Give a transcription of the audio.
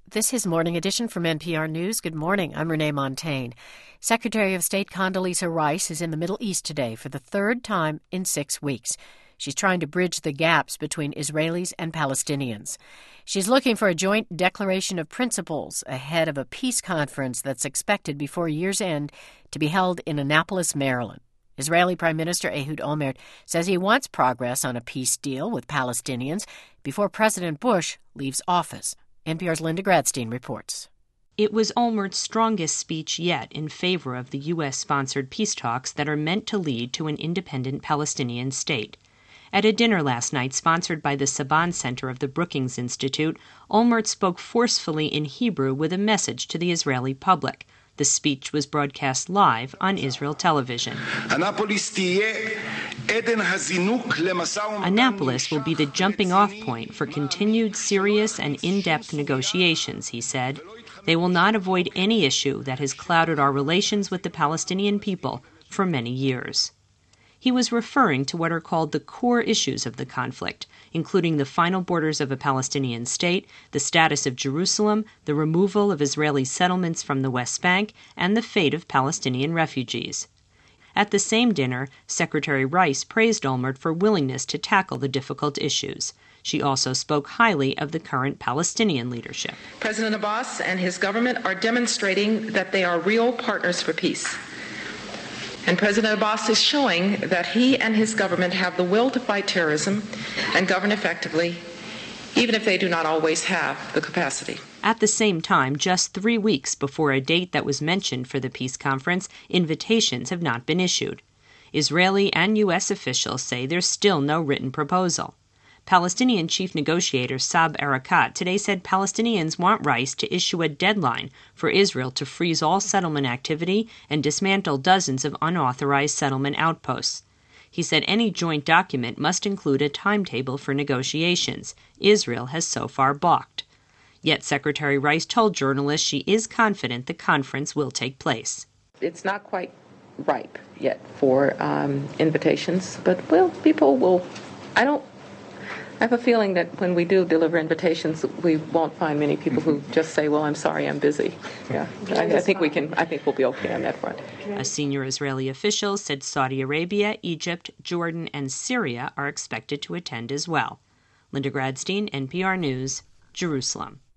This is Morning Edition from NPR News. Good morning. I'm Renee Montagne. Secretary of State Condoleezza Rice is in the Middle East today for the third time in 6 weeks. She's trying to bridge the gaps between Israelis and Palestinians. She's looking for a joint declaration of principles ahead of a peace conference that's expected before year's end to be held in Annapolis, Maryland. Israeli Prime Minister Ehud Olmert says he wants progress on a peace deal with Palestinians before President Bush leaves office. NPR's Linda Gradstein reports. It was Olmert's strongest speech yet in favor of the U.S.-sponsored peace talks that are meant to lead to an independent Palestinian state. At a dinner last night sponsored by the Saban Center of the Brookings Institute, Olmert spoke forcefully in Hebrew with a message to the Israeli public. The speech was broadcast live on Israel television. Annapolis will be the jumping-off point for continued serious and in-depth negotiations, he said. They will not avoid any issue that has clouded our relations with the Palestinian people for many years. He was referring to what are called the core issues of the conflict, including the final borders of a Palestinian state, the status of Jerusalem, the removal of Israeli settlements from the West Bank, and the fate of Palestinian refugees. At the same dinner, Secretary Rice praised Olmert for willingness to tackle the difficult issues. She also spoke highly of the current Palestinian leadership. President Abbas and his government are demonstrating that they are real partners for peace. And President Abbas is showing that he and his government have the will to fight terrorism and govern effectively, even if they do not always have the capacity. At the same time, just 3 weeks before a date that was mentioned for the peace conference, invitations have not been issued. Israeli and U.S. officials say there's still no written proposal. Palestinian chief negotiator Saeb Erekat today said Palestinians want Rice to issue a deadline for Israel to freeze all settlement activity and dismantle dozens of unauthorized settlement outposts. He said any joint document must include a timetable for negotiations. Israel has so far balked. Yet Secretary Rice told journalists she is confident the conference will take place. It's not quite ripe yet for invitations, but people will. I have a feeling that when we do deliver invitations, we won't find many people who just say, "Well, I'm sorry, I'm busy." Yeah, I think we'll be okay on that front. A senior Israeli official said Saudi Arabia, Egypt, Jordan, and Syria are expected to attend as well. Linda Gradstein, NPR News, Jerusalem.